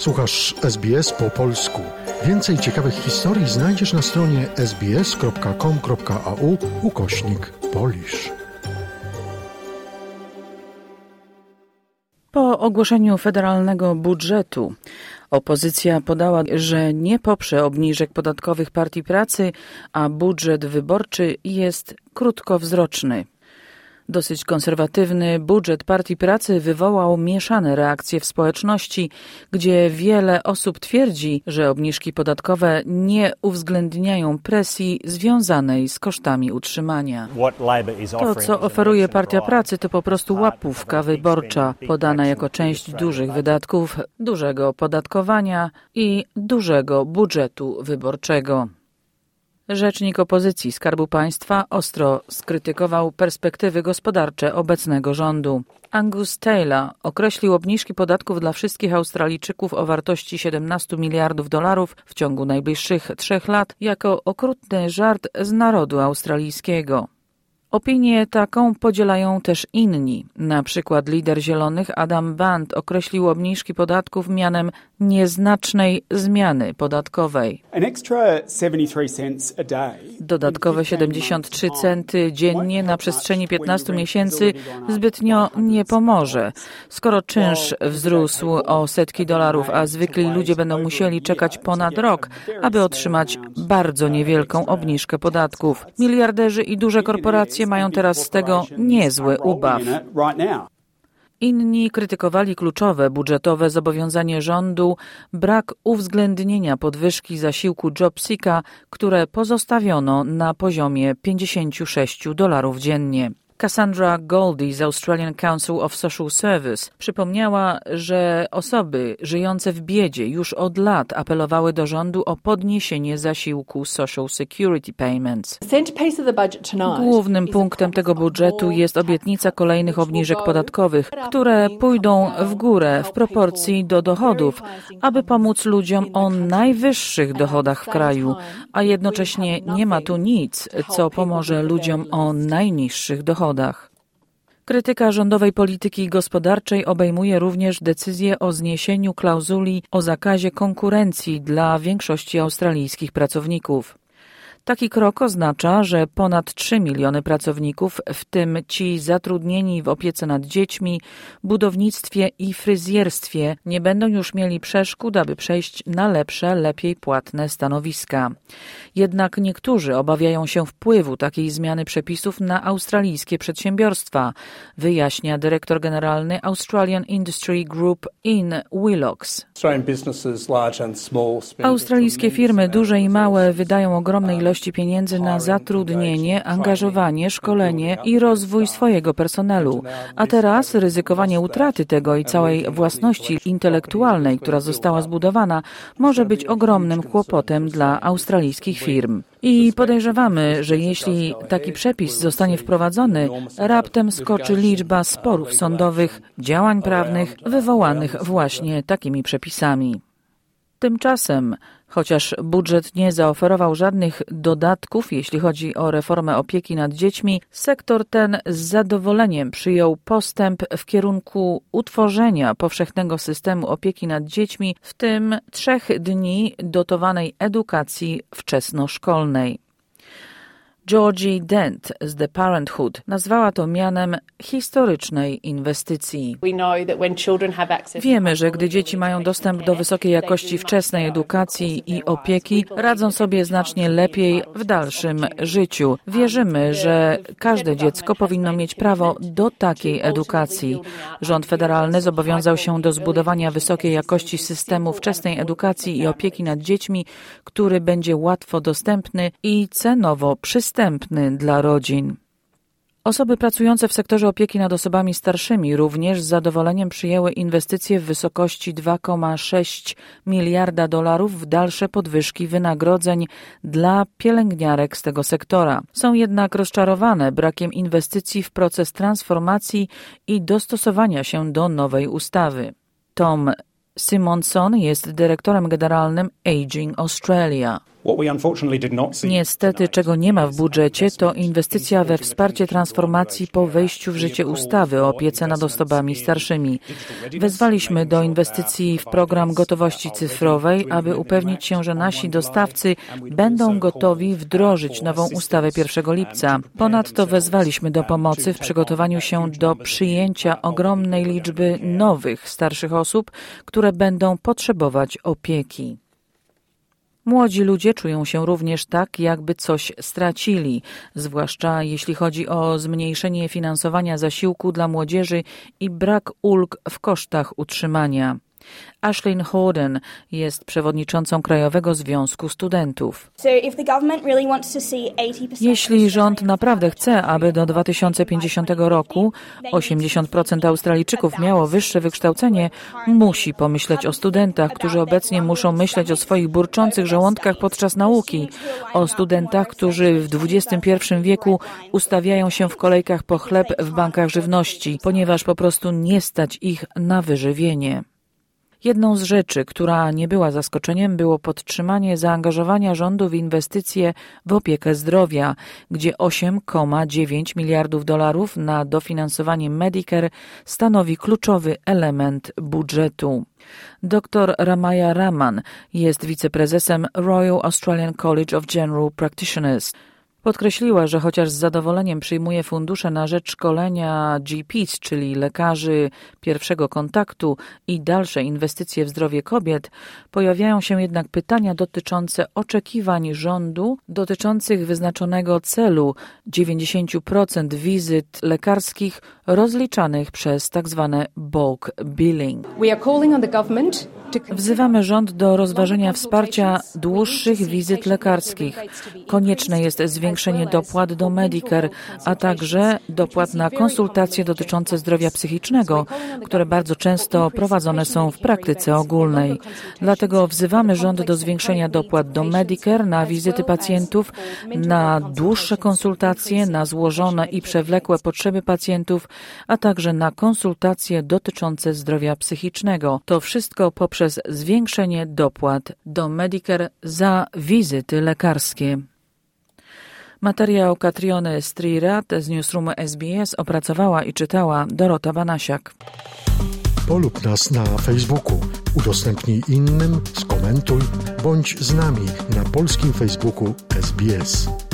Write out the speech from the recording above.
Słuchasz SBS po polsku. Więcej ciekawych historii znajdziesz na stronie sbs.com.au/Polish. Po ogłoszeniu federalnego budżetu opozycja podała, że nie poprze obniżek podatkowych Partii Pracy, a budżet wyborczy jest krótkowzroczny. Dosyć konserwatywny budżet Partii Pracy wywołał mieszane reakcje w społeczności, gdzie wiele osób twierdzi, że obniżki podatkowe nie uwzględniają presji związanej z kosztami utrzymania. To, co oferuje Partia Pracy, to po prostu łapówka wyborcza, podana jako część dużych wydatków, dużego opodatkowania i dużego budżetu wyborczego. Rzecznik opozycji Skarbu Państwa ostro skrytykował perspektywy gospodarcze obecnego rządu. Angus Taylor określił obniżki podatków dla wszystkich Australijczyków o wartości $17 miliardów w ciągu najbliższych 3 lat jako okrutny żart z narodu australijskiego. Opinię taką podzielają też inni. Na przykład lider Zielonych Adam Band określił obniżki podatków mianem nieznacznej zmiany podatkowej. Dodatkowe 73 centy dziennie na przestrzeni 15 miesięcy zbytnio nie pomoże. Skoro czynsz wzrósł o setki dolarów, a zwykli ludzie będą musieli czekać ponad rok, aby otrzymać bardzo niewielką obniżkę podatków. Miliarderzy i duże korporacje mają teraz z tego niezły ubaw. Inni krytykowali kluczowe budżetowe zobowiązanie rządu, brak uwzględnienia podwyżki zasiłku JobSeeka, które pozostawiono na poziomie $56 dziennie. Cassandra Goldie z Australian Council of Social Service przypomniała, że osoby żyjące w biedzie już od lat apelowały do rządu o podniesienie zasiłku Social Security Payments. Głównym punktem tego budżetu jest obietnica kolejnych obniżek podatkowych, które pójdą w górę w proporcji do dochodów, aby pomóc ludziom o najwyższych dochodach w kraju, a jednocześnie nie ma tu nic, co pomoże ludziom o najniższych dochodach. Krytyka rządowej polityki gospodarczej obejmuje również decyzję o zniesieniu klauzuli o zakazie konkurencji dla większości australijskich pracowników. Taki krok oznacza, że ponad 3 miliony pracowników, w tym ci zatrudnieni w opiece nad dziećmi, budownictwie i fryzjerstwie, nie będą już mieli przeszkód, aby przejść na lepsze, lepiej płatne stanowiska. Jednak niektórzy obawiają się wpływu takiej zmiany przepisów na australijskie przedsiębiorstwa, wyjaśnia dyrektor generalny Australian Industry Group in Willox. Australijskie firmy, duże i małe, wydają ogromne ilości pieniędzy na zatrudnienie, angażowanie, szkolenie i rozwój swojego personelu. A teraz ryzykowanie utraty tego i całej własności intelektualnej, która została zbudowana, może być ogromnym kłopotem dla australijskich firm. I podejrzewamy, że jeśli taki przepis zostanie wprowadzony, raptem skoczy liczba sporów sądowych, działań prawnych wywołanych właśnie takimi przepisami. Tymczasem, chociaż budżet nie zaoferował żadnych dodatków, jeśli chodzi o reformę opieki nad dziećmi, sektor ten z zadowoleniem przyjął postęp w kierunku utworzenia powszechnego systemu opieki nad dziećmi, w tym 3 dni dotowanej edukacji wczesnoszkolnej. Georgie Dent z The Parenthood nazwała to mianem historycznej inwestycji. Wiemy, że gdy dzieci mają dostęp do wysokiej jakości wczesnej edukacji i opieki, radzą sobie znacznie lepiej w dalszym życiu. Wierzymy, że każde dziecko powinno mieć prawo do takiej edukacji. Rząd federalny zobowiązał się do zbudowania wysokiej jakości systemu wczesnej edukacji i opieki nad dziećmi, który będzie łatwo dostępny i cenowo przystępny dla rodzin. Osoby pracujące w sektorze opieki nad osobami starszymi również z zadowoleniem przyjęły inwestycje w wysokości $2,6 miliarda w dalsze podwyżki wynagrodzeń dla pielęgniarek z tego sektora. Są jednak rozczarowane brakiem inwestycji w proces transformacji i dostosowania się do nowej ustawy. Tom Simonson jest dyrektorem generalnym Aging Australia. Niestety, czego nie ma w budżecie, to inwestycja we wsparcie transformacji po wejściu w życie ustawy o opiece nad osobami starszymi. Wezwaliśmy do inwestycji w program gotowości cyfrowej, aby upewnić się, że nasi dostawcy będą gotowi wdrożyć nową ustawę 1 lipca. Ponadto wezwaliśmy do pomocy w przygotowaniu się do przyjęcia ogromnej liczby nowych, starszych osób, które będą potrzebować opieki. Młodzi ludzie czują się również tak, jakby coś stracili, zwłaszcza jeśli chodzi o zmniejszenie finansowania zasiłku dla młodzieży i brak ulg w kosztach utrzymania. Ashlyn Horden jest przewodniczącą Krajowego Związku Studentów. Jeśli rząd naprawdę chce, aby do 2050 roku 80% Australijczyków miało wyższe wykształcenie, musi pomyśleć o studentach, którzy obecnie muszą myśleć o swoich burczących żołądkach podczas nauki, o studentach, którzy w XXI wieku ustawiają się w kolejkach po chleb w bankach żywności, ponieważ po prostu nie stać ich na wyżywienie. Jedną z rzeczy, która nie była zaskoczeniem, było podtrzymanie zaangażowania rządu w inwestycje w opiekę zdrowia, gdzie $8,9 miliardów na dofinansowanie Medicare stanowi kluczowy element budżetu. Dr Ramaya Raman jest wiceprezesem Royal Australian College of General Practitioners. Podkreśliła, że chociaż z zadowoleniem przyjmuje fundusze na rzecz szkolenia GPs, czyli lekarzy pierwszego kontaktu i dalsze inwestycje w zdrowie kobiet, pojawiają się jednak pytania dotyczące oczekiwań rządu dotyczących wyznaczonego celu 90% wizyt lekarskich rozliczanych przez tzw. bulk billing. Wzywamy rząd do rozważenia wsparcia dłuższych wizyt lekarskich. Konieczne jest zwiększenie dopłat do Medicare, a także dopłat na konsultacje dotyczące zdrowia psychicznego, które bardzo często prowadzone są w praktyce ogólnej. Dlatego wzywamy rząd do zwiększenia dopłat do Medicare na wizyty pacjentów, na dłuższe konsultacje, na złożone i przewlekłe potrzeby pacjentów, a także na konsultacje dotyczące zdrowia psychicznego. To wszystko poprzez zwiększenie dopłat do Medicare za wizyty lekarskie. Materiał Katriony Strirat z Newsroomu SBS opracowała i czytała Dorota Banasiak. Polub nas na Facebooku, udostępnij innym, skomentuj, bądź z nami na polskim Facebooku SBS.